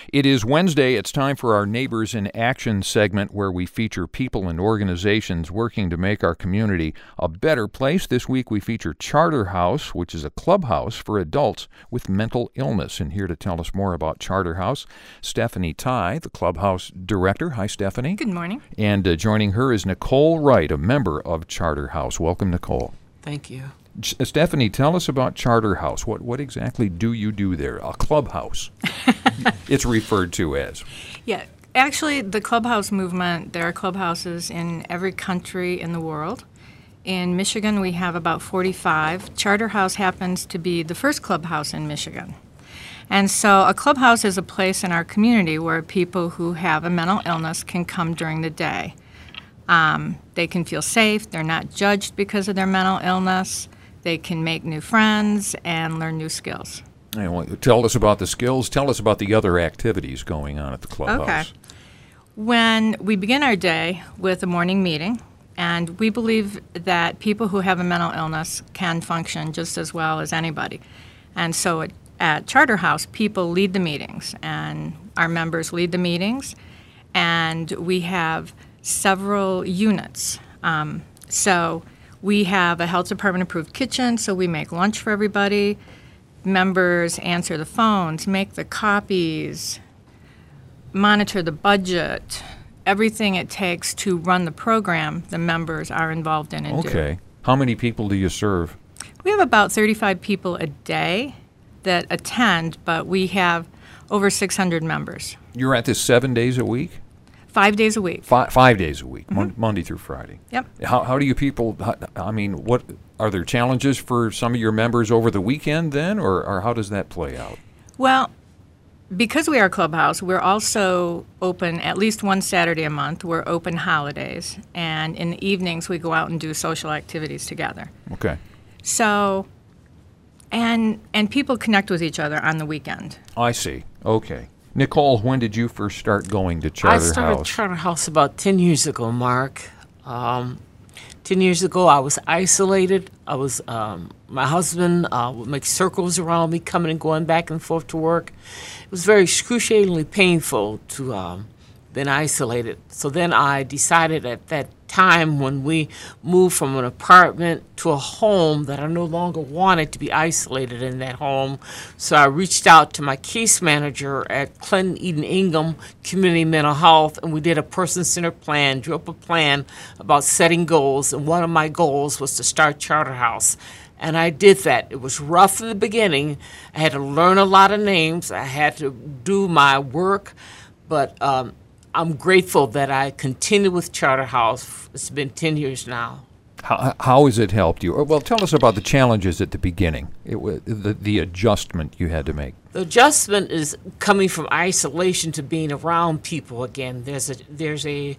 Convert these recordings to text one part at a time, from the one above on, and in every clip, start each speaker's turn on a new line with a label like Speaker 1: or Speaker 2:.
Speaker 1: It is Wednesday. It's time for our Neighbors in Action segment where we feature people and organizations working to make our community a better place. This week we feature Charter House, which is a clubhouse for adults with mental illness. And here to tell us more about Charter House, Stephanie Ty, the clubhouse director. Hi, Stephanie.
Speaker 2: Good morning.
Speaker 1: And joining her is Nicole Wright, a member of Charter House. Welcome, Nicole.
Speaker 3: Thank you.
Speaker 1: Stephanie, tell us about Charter House. What exactly do you do there? A clubhouse, it's referred to as.
Speaker 2: Yeah, actually, the clubhouse movement, there are clubhouses in every country in the world. In Michigan, we have about 45. Charter House happens to be the first clubhouse in Michigan. And so a clubhouse is a place in our community where people who have a mental illness can come during the day. They can feel safe. They're not judged because of their mental illness. They can make new friends and learn new skills.
Speaker 1: Tell us about the skills. Tell us about the other activities going on at the clubhouse.
Speaker 2: Okay. When we begin our day with a morning meeting, and we believe that people who have a mental illness can function just as well as anybody. And so at Charter House, people lead the meetings, and our members lead the meetings, and we have several units. So we have a health department approved kitchen, so we make lunch for everybody. Members answer the phones, make the copies, monitor the budget. Everything it takes to run the program, the members are involved in and do.
Speaker 1: Okay. How many people do you serve?
Speaker 2: We have about 35 people a day that attend, but we have over 600 members.
Speaker 1: You're at this 7 days a week?
Speaker 2: 5 days a week.
Speaker 1: 5 days a week,
Speaker 2: Mm-hmm.
Speaker 1: Monday through Friday.
Speaker 2: Yep.
Speaker 1: How do you people, what are there challenges for some of your members over the weekend then, or how does that play out?
Speaker 2: Well, because we are a clubhouse, we're also open at least one Saturday a month. We're open holidays, and in the evenings we go out and do social activities together.
Speaker 1: Okay.
Speaker 2: So, and people connect with each other on the weekend.
Speaker 1: I see. Okay. Nicole, when did you first start going to Charter House?
Speaker 3: I started Charter House about 10 years ago, Mark. 10 years ago, I was isolated. My husband would make circles around me, coming and going back and forth to work. It was very excruciatingly painful to been isolated. So then I decided at that time when we moved from an apartment to a home that I no longer wanted to be isolated in that home. So I reached out to my case manager at Clinton Eden Ingham Community Mental Health, and we did a person-centered plan, drew up a plan about setting goals, and one of my goals was to start Charter House. And I did that. It was rough in the beginning. I had to learn a lot of names. I had to do my work, but I'm grateful that I continued with Charter House. It's been 10 years now.
Speaker 1: How has it helped you? Well, tell us about the challenges at the beginning, the adjustment you had to make.
Speaker 3: The adjustment is coming from isolation to being around people again. There's a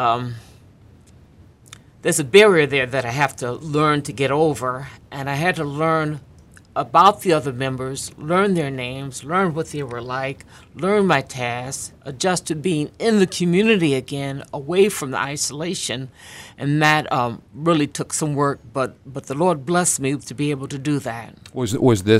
Speaker 3: barrier there that I have to learn to get over, and I had to learn about the other members, learn their names, learn what they were like, learn my tasks, adjust to being in the community again, away from the isolation, and that really took some work. But the Lord blessed me to be able to do that.
Speaker 1: Was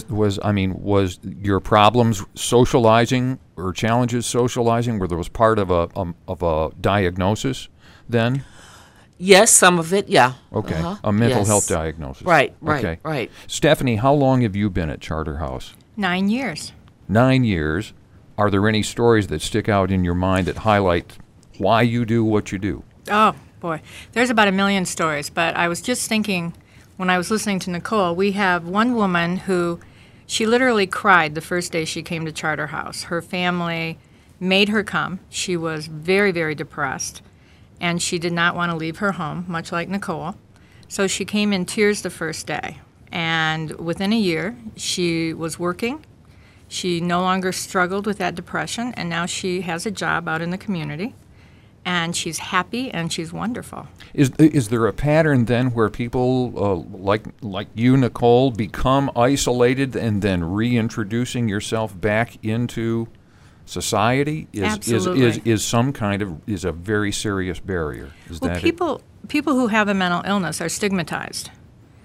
Speaker 1: your problems socializing or challenges socializing? Where there was part of a diagnosis then?
Speaker 3: Yes, some of it, yeah.
Speaker 1: Okay, a mental
Speaker 3: Yes.
Speaker 1: health diagnosis.
Speaker 3: Right.
Speaker 1: Stephanie, how long have you been at Charter House?
Speaker 2: 9 years.
Speaker 1: 9 years. Are there any stories that stick out in your mind that highlight why you do what you do?
Speaker 2: Oh, boy. There's about 1 million stories, but I was just thinking when I was listening to Nicole, we have one woman who, she literally cried the first day she came to Charter House. Her family made her come. She was very, very depressed, and she did not want to leave her home, much like Nicole. So she came in tears the first day, and within a year, she was working. She no longer struggled with that depression, and now she has a job out in the community. And she's happy, and she's wonderful.
Speaker 1: Is there a pattern then where people like you, Nicole, become isolated and then reintroducing yourself back into society?
Speaker 2: Absolutely.
Speaker 1: Is a very serious barrier.
Speaker 2: People who have a mental illness are stigmatized.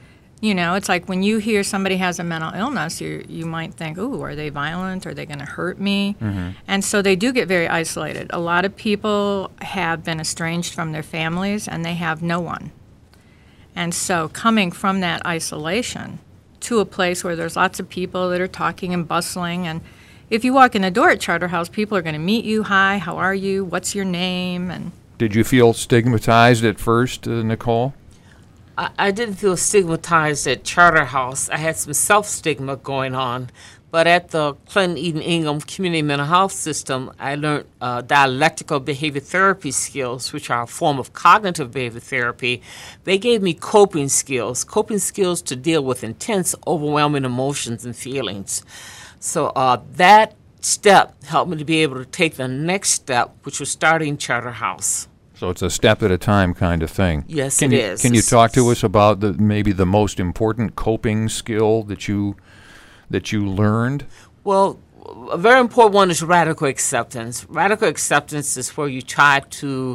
Speaker 2: You know, it's like when you hear somebody has a mental illness, you might think, ooh, are they violent? Are they going to hurt me? And so they do get very isolated. A lot of people have been estranged from their families, and they have no one. And so coming from that isolation to a place where there's lots of people that are talking and bustling, and if you walk in the door at Charterhouse, people are going to meet you. Hi, how are you? What's your name? And
Speaker 1: Did you feel stigmatized at first, Nicole?
Speaker 3: I didn't feel stigmatized at Charterhouse. I had some self-stigma going on. But at the Clinton Eden Ingham Community Mental Health System, I learned dialectical behavior therapy skills, which are a form of cognitive behavior therapy. They gave me coping skills to deal with intense, overwhelming emotions and feelings. So that step helped me to be able to take the next step, which was starting Charterhouse.
Speaker 1: So it's a step at a time kind of thing.
Speaker 3: Yes,
Speaker 1: it
Speaker 3: is.
Speaker 1: Can you talk to us about maybe the most important coping skill that you learned?
Speaker 3: Well, a very important one is radical acceptance. Radical acceptance is where you try to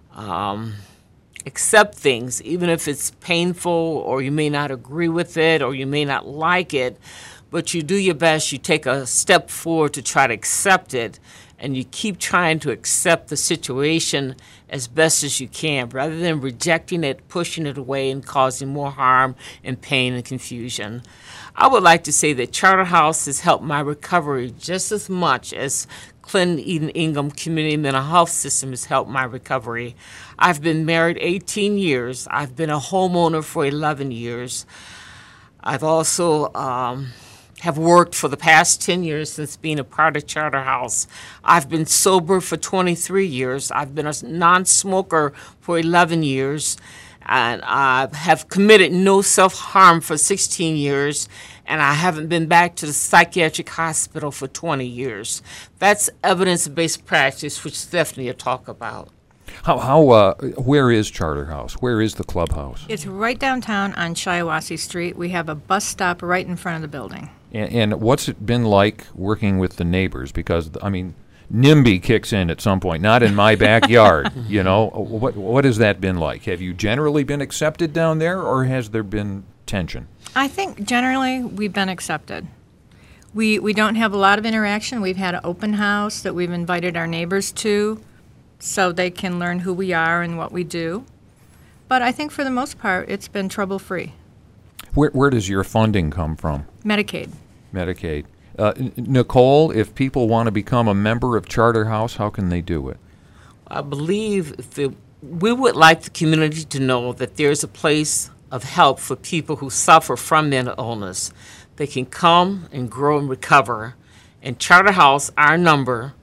Speaker 3: accept things, even if it's painful or you may not agree with it or you may not like it, but you do your best. You take a step forward to try to accept it, and you keep trying to accept the situation as best as you can, rather than rejecting it, pushing it away, and causing more harm and pain and confusion. I would like to say that Charterhouse has helped my recovery just as much as Clinton Eden Ingham Community Mental Health System has helped my recovery. I've been married 18 years. I've been a homeowner for 11 years. I've also have worked for the past 10 years since being a part of Charterhouse. I've been sober for 23 years. I've been a non-smoker for 11 years. And I have committed no self-harm for 16 years, and I haven't been back to the psychiatric hospital for 20 years. That's evidence-based practice, which Stephanie will talk about.
Speaker 1: Where is Charterhouse? Where is the clubhouse?
Speaker 2: it's right downtown on Shiawassee Street. We have a bus stop right in front of the building.
Speaker 1: And what's it been like working with the neighbors? Because, I mean, NIMBY kicks in at some point, not in my backyard, you know. What has that been like? Have you generally been accepted down there, or has there been tension?
Speaker 2: I think generally we've been accepted. We don't have a lot of interaction. We've had an open house that we've invited our neighbors to so they can learn who we are and what we do. But I think for the most part, it's been trouble-free.
Speaker 1: Where does your funding come from?
Speaker 2: Medicaid.
Speaker 1: Medicaid. Nicole, if people want to become a member of Charterhouse, how can they do it?
Speaker 3: I believe we would like the community to know that there's a place of help for people who suffer from mental illness. They can come and grow and recover. And Charterhouse, our number,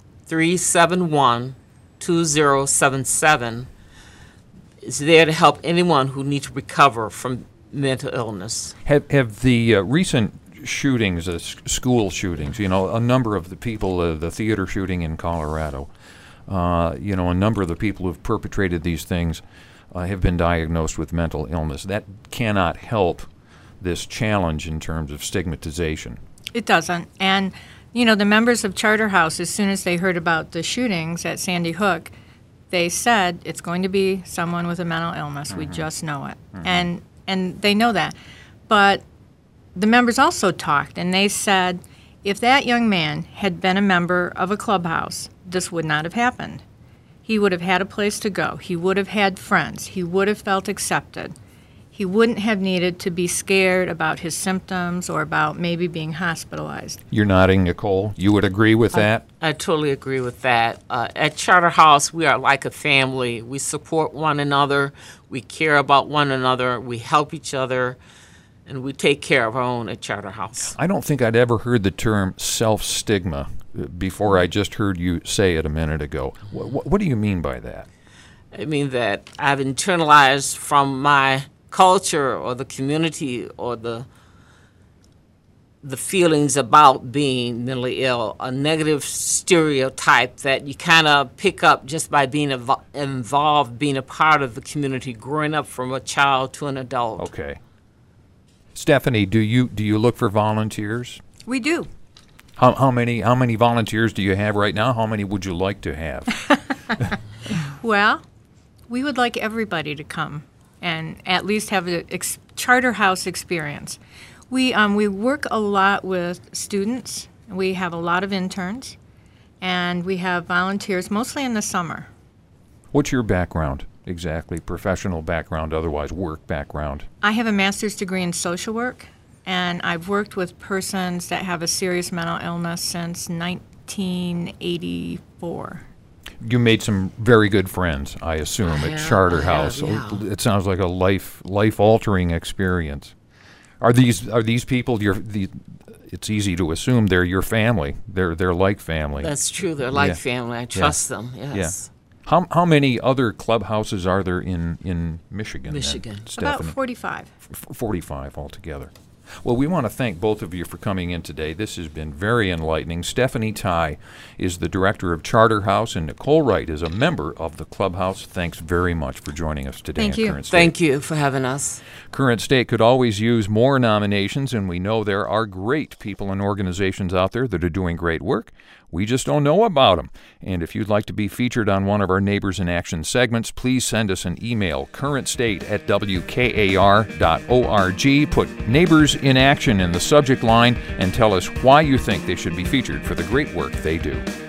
Speaker 3: 371-2077, is there to help anyone who needs to recover from mental illness.
Speaker 1: Have the recent shootings, school shootings, you know, a number of the people, the theater shooting in Colorado, you know, a number of the people who have perpetrated these things have been diagnosed with mental illness. That cannot help this challenge in terms of stigmatization.
Speaker 2: It doesn't. And, you know, the members of Charterhouse, as soon as they heard about the shootings at Sandy Hook, they said it's going to be someone with a mental illness. We just know it. And they know that. But the members also talked, and they said if that young man had been a member of a clubhouse, this would not have happened. He would have had a place to go. He would have had friends. He would have felt accepted. He wouldn't have needed to be scared about his symptoms or about maybe being hospitalized.
Speaker 1: You're nodding, Nicole. You would agree with that?
Speaker 3: I totally agree with that. At Charterhouse, we are like a family. We support one another. We care about one another. We help each other. And we take care of our own at Charterhouse.
Speaker 1: I don't think I'd ever heard the term self-stigma before I just heard you say it a minute ago. What do you mean by that?
Speaker 3: I mean that I've internalized from my culture or the community or the feelings about being mentally ill, a negative stereotype that you kind of pick up just by being involved, being a part of the community, growing up from a child to an adult.
Speaker 1: Okay. Stephanie, do you look for volunteers?
Speaker 2: We do.
Speaker 1: How many volunteers do you have right now? How many would you like to have?
Speaker 2: Well, we would like everybody to come and at least have Charterhouse experience. We work a lot with students. We have a lot of interns, and we have volunteers, mostly in the summer.
Speaker 1: What's your background exactly? Professional background, otherwise work background?
Speaker 2: I have a master's degree in social work, and I've worked with persons that have a serious mental illness since 1984.
Speaker 1: You made some very good friends, I assume, at Charterhouse.
Speaker 3: Yeah.
Speaker 1: It sounds like a life-altering experience. Are these people it's easy to assume they're your family. They're like family.
Speaker 3: That's true. They're like
Speaker 1: Yeah.
Speaker 3: family. I trust them. Yes.
Speaker 1: Yeah. How many other clubhouses are there in Michigan?
Speaker 3: Michigan.
Speaker 1: Then,
Speaker 2: About
Speaker 1: Stephanie?
Speaker 2: 45.
Speaker 1: 45 altogether. Well, we want to thank both of you for coming in today. This has been very enlightening. Stephanie Tye is the director of Charterhouse, and Nicole Wright is a member of the Clubhouse. Thanks very much for joining us today.
Speaker 2: Thank
Speaker 1: on
Speaker 2: you.
Speaker 1: Current State.
Speaker 3: Thank you for having us.
Speaker 1: Current State could always use more nominations, and we know there are great people and organizations out there that are doing great work. We just don't know about them. And if you'd like to be featured on one of our Neighbors in Action segments, please send us an email, currentstate@wkar.org. Put Neighbors in Action in the subject line and tell us why you think they should be featured for the great work they do.